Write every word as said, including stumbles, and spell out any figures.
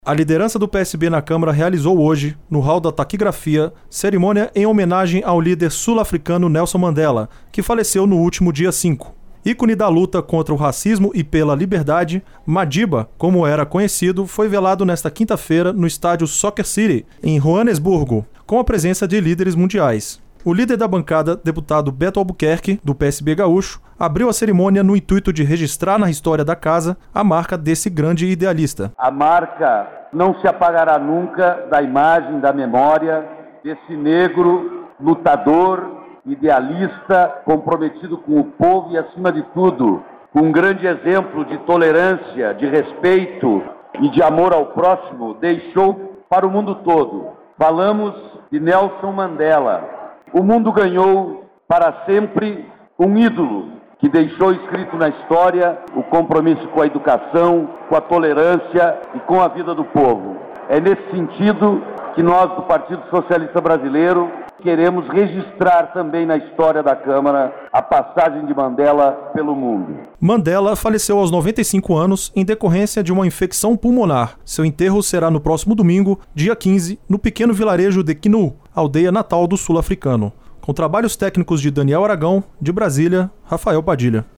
A liderança do P S B na Câmara realizou hoje, no hall da taquigrafia, cerimônia em homenagem ao líder sul-africano Nelson Mandela, que faleceu no último dia cinco. Ícone da luta contra o racismo e pela liberdade, Madiba, como era conhecido, foi velado nesta quinta-feira no estádio Soccer City, em Joanesburgo, com a presença de líderes mundiais. O líder da bancada, deputado Beto Albuquerque, do P S B gaúcho, abriu a cerimônia no intuito de registrar na história da casa a marca desse grande idealista. A marca não se apagará nunca da imagem, da memória desse negro lutador, idealista, comprometido com o povo e, acima de tudo, com um grande exemplo de tolerância, de respeito e de amor ao próximo, deixou para o mundo todo. Falamos de Nelson Mandela. O mundo ganhou para sempre um ídolo que deixou escrito na história o compromisso com a educação, com a tolerância e com a vida do povo. É nesse sentido que nós, do Partido Socialista Brasileiro, queremos registrar também na história da Câmara a passagem de Mandela pelo mundo. Mandela faleceu aos noventa e cinco anos em decorrência de uma infecção pulmonar. Seu enterro será no próximo domingo, dia quinze, no pequeno vilarejo de Quinu, aldeia natal do sul-africano. Com trabalhos técnicos de Daniel Aragão, de Brasília, Rafael Padilha.